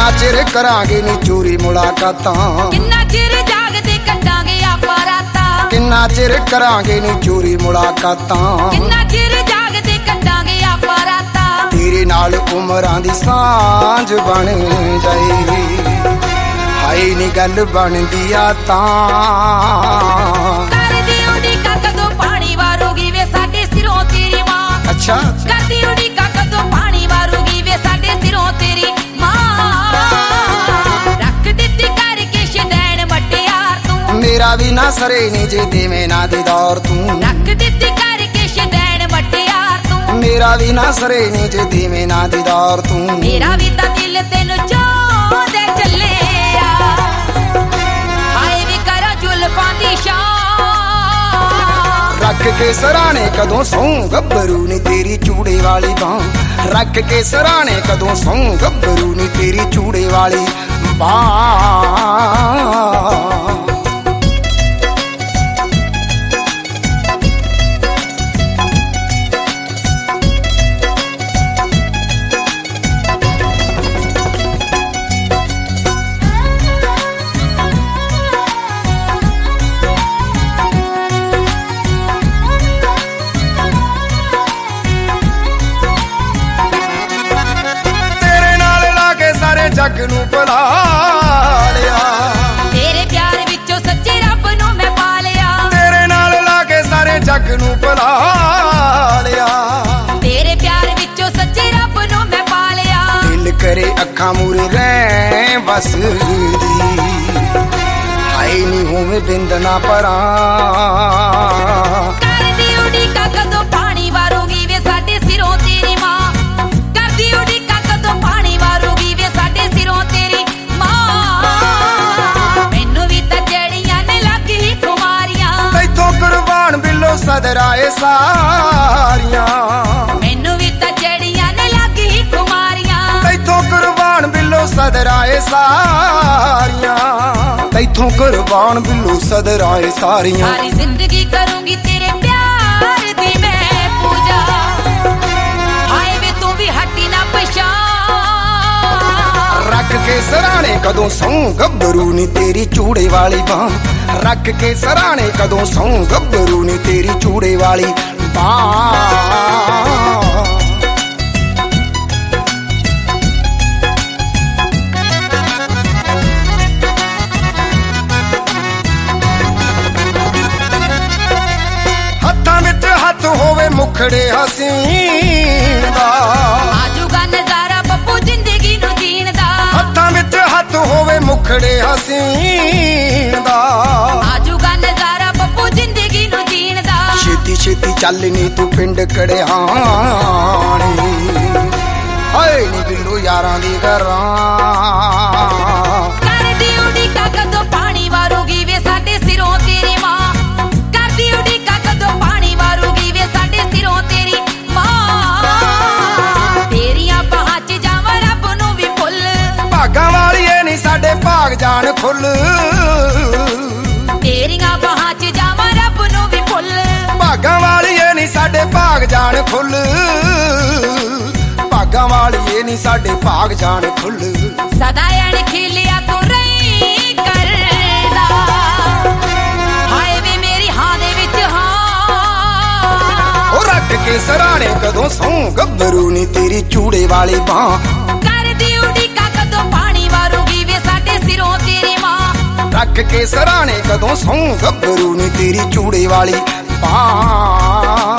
ਕਿੰਨਾ ਚਿਰ ਕਰਾਂਗੇ ਨੀ ਚੋਰੀ ਮੁਲਾਕਾਤਾਂ, ਕਿੰਨਾ ਚਿਰ ਜਾਗਦੇ ਕੱਟਾਂਗੇ ਆਪਾਂ ਰਾਤਾਂ, ਕਿੰਨਾ ਚਿਰ ਕਰਾਂਗੇ ਨੀ ਚੋਰੀ ਮੁਲਾਕਾਤਾਂ, ਕਿੰਨਾ ਚਿਰ ਜਾਗਦੇ ਕੱਟਾਂਗੇ ਆਪਾਂ ਰਾਤਾਂ। ਤੇਰੇ ਨਾਲ ਉਮਰਾਂ ਦੀ ਸਾਂਝ ਬਣ ਜਾਏ, ਹਾਏ ਨੀ ਗੱਲ ਬਣਦੀ ਆ ਤਾਂ। ਕਰਦੀ ਉਡੀਕਾਂ ਕਦੋਂ ਪਾਣੀ ਵਾਰੂਗੀ ਵੇ ਸਾਡੇ ਸਿਰੋਂ ਤੇਰੀ ਮਾਂ। ਅੱਛਾ ਕਰਦੀ ਉਡੀਕਾਂ ਕਦੋਂ ਪਾਣੀ ਵਾਰੂਗੀ ਵੇ ਸਾਡੇ ਸਿਰੋਂ ਤੇਰੀ ਮਾਂ। ਰੱਖ ਦਿੱਤੀ ਕਰਕੇ ਸ਼ਦੈਣ ਮਟਿਆਰ ਤੂੰ, ਮੇਰਾ ਵੀ ਨਾ ਸਰੇ ਨੀ ਜੇ ਦੇਵੇਂ ਨਾ ਦੀਦਾਰ ਤੂੰ। ਰੱਖ ਦਿੱਤੀ ਕਰਕੇ ਸ਼ਦੈਣ ਮਟਿਆਰ ਤੂੰ, ਮੇਰਾ ਵੀ ਨਾ ਸਰੇ ਨੀ ਜੇ ਦੇਵੇਂ ਨਾ ਦੀਦਾਰ ਤੂੰ। ਮੇਰਾ ਵੀ ਤਾਂ ਦਿਲ ਤੈਨੂੰ ਚਾਹੁੰਦੇ ਚੱਲਿਆ, ਹਾਏ ਵੀ ਕਰਾਂ ਜ਼ੁਲਫਾਂ ਦੀ ਸ਼ਾਨ। ਰੱਖ ਕੇ ਸਰਾਣੇ ਕਦੋਂ ਸੌਂ ਗੱਭਰੂ ਨੀ ਤੇਰੀ ਚੂੜੇ ਵਾਲੀ ਬਾਂਹ, ਰੱਖ ਕੇ ਸਰਾਣੇ ਕਦੋਂ ਸੌਂ ਗੱਭਰੂ ਨੀ ਤੇਰੀ ਚੂੜੇ ਵਾਲੀ ਬਾਂਹ। ਜੱਗ ਨੂੰ ਬੁਲਾ ਲਿਆ, ਤੇਰੇ ਪਿਆਰ ਵਿੱਚੋਂ ਸੱਚੇ ਰੱਬ ਨੂੰ ਮੈਂ ਪਾ ਲਿਆ। ਤੇਰੇ ਨਾਲ ਲਾ ਕੇ ਸਾਰੇ ਜੱਗ ਨੂੰ ਬੁਲਾ ਲਿਆ, ਤੇਰੇ ਪਿਆਰ ਵਿੱਚੋਂ ਸੱਚੇ ਰੱਬ ਨੂੰ ਮੈਂ ਪਾ ਲਿਆ। ਦਿਲ ਕਰੇ ਅੱਖਾਂ ਮੂਰੇ ਰਹਿ ਵਸਦੀ, ਹਾਏ ਨੀ ਹੋਵੇ ਬਿੰਦ ਨਾ ਪਰਾਂ। ਕਰਦੀ ਉਡੀਕਾਂ ਕਦੋਂ ਪਾਣੀ ਵਾਰੂਗੀ ਵੇ ਸਾਡੇ ਸਿਰੋਂ ਤੇਰੀ ਮਾਂ। ਕਰਦੀ ਉਡੀਕਾਂ ਕਦੋਂ ਪਾਣੀ ਵਾਰੂਗੀ ਵੇ ਸਾਡੇ ਸਿਰੋਂ ਤੇਰੀ ਮਾਂ। ਮੈਨੂੰ ਵੀ ਤਾਂ ਜੜੀਆਂ ਨੇ ਲੱਗੀ ਖੁਮਾਰੀਆਂ, ਤੈਥੋਂ ਕੁਰਬਾਨ ਬਿੱਲੋ ਸਦਰਾਏ ਸਾਰੀਆਂ। ਮੈਨੂੰ ਵੀ ਤਾਂ ਜੜੀਆਂ ਨੇ ਲੱਗੀ ਖੁਮਾਰੀਆਂ, ਤੈਥੋਂ ਕੁਰਬਾਨ ਬਿੱਲੋ ਸਦਰਾਏ ਸਾਰੀਆਂ। ਤੈਥੋਂ ਕੁਰਬਾਨ ਬਿੱਲੋ ਸਦਰਾਏ ਸਾਰੀਆਂ। ਸਾਰੀ ਜ਼ਿੰਦਗੀ ਕਰੂੰਗੀ ਤੇਰੇ ਪਿਆਰ ਦੀ ਮੈਂ ਪੂਜਾ, ਹਾਏ ਵੇ ਤੂੰ ਵੀ ਹਟੀ ਨਾ ਪਛਾਣ। ਰੱਖ ਕੇ ਸਰਾਣੇ ਕਦੋਂ ਸੌਂ ਗੱਭਰੂ ਨੀ ਤੇਰੀ ਚੂੜੇ ਵਾਲੀ ਬਾਂਹ, ਰੱਖ ਕੇ ਸਰਾਣੇ ਕਦੋਂ ਸੌਂ ਗੱਭਰੂ ਨੀ ਤੇਰੀ ਚੂੜੇ ਵਾਲੀ ਬਾਂਹ। ਹੱਥਾਂ ਵਿੱਚ ਹੱਥ ਹੋਵੇ ਮੁਖੜੇ ਹਸੀਨ ਦਾ, ਆਜੂਗਾ ਨਜ਼ਾਰਾ ਬੱਬੂ ਜ਼ਿੰਦਗੀ ਨੂੰ ਜੀਣ ਦਾ। ਹੱਥਾਂ ਵਿੱਚ ਹੱਥ ਹੋਵੇ ਮੁਖੜੇ ਹਸੀਨ ਦਾ, ਆਜੂਗਾ ਨਜ਼ਾਰਾ ਬੱਬੂ ਜ਼ਿੰਦਗੀ ਨੂੰ ਜੀਣ ਦਾ। ਛੇਤੀ ਛੇਤੀ ਚੱਲ ਨੀ ਤੂੰ ਪਿੰਡ ਕੜਿਆਣੀ, ਹਾਏ ਨੀ ਬਿੱਲੂ ਯਾਰਾਂ ਦੀ ਘਰਾਂ। ਕਰਦੀ ਉਡੀਕਾਂ ਕਦੋਂ ਪਾਣੀ ਵਾਰੂਗੀ ਵੇ ਸਾਡੇ ਸਿਰੋਂ ਤੇਰੀ ਮਾਂ। ਕਰਦੀ ਉਡੀਕਾਂ ਕਦੋਂ ਪਾਣੀ ਵਾਰੂਗੀ ਵੇ ਸਾਡੇ ਸਿਰੋਂ ਤੇਰੀ ਮਾਂ। ਤੇਰੀਆਂ ਬਾਹਾਂ 'ਚ ਜਾਵਾਂ ਰੱਬ ਨੂੰ ਵੀ ਭੁੱਲ, ਭਾਗਾਂ ਵਾਲੀਏ ਨੀ ਸਾਡੇ ਭਾਗ ਜਾਣ ਖੁੱਲ। ਤੇਰੀਆਂ ਬਾਹਾਂ 'ਚ ਜਾਵਾਂ ਰੱਬ ਨੂੰ ਵੀ ਭੁੱਲ, ਭਾਗਾਂ ਵਾਲੀਏ ਨੀ ਸਾਡੇ ਭਾਗ ਜਾਣ ਖੁੱਲ। ਭਾਗਾਂ ਵਾਲੀਏ ਨੀ ਸਾਡੇ ਭਾਗ ਜਾਣ ਖੁੱਲ। ਸਦਾ ਐਣ ਖਿਲਿਆ ਤੂੰ ਰਹੀ ਕਰਦਾ, ਹਾਏ ਵੇ ਮੇਰੀ ਹਾਂ ਦੇ ਵਿੱਚ ਹਾਂ। ਉਹ ਰੱਖ ਕੇ ਸਰਾਣੇ ਕਦੋਂ ਸੌਂ ਗੱਭਰੂ ਨੀ ਤੇਰੀ ਚੂੜੇ ਵਾਲੀ ਬਾਂਹ, ਕਰਦੀ ਉਡੀਕਾਂ ਕਦੋਂ ਪਾਣੀ ਵਾਰੂਗੀ ਵੇ ਸਾਡੇ ਸਿਰੋਂ ਤੇਰੀ ਮਾਂ। ਰੱਖ ਕੇ ਸਰਾਣੇ ਕਦੋਂ ਸੌਂ ਗੱਭਰੂ ਨੀ ਤੇਰੀ ਚੂੜੇ ਵਾਲੀ ਬਾਂਹ।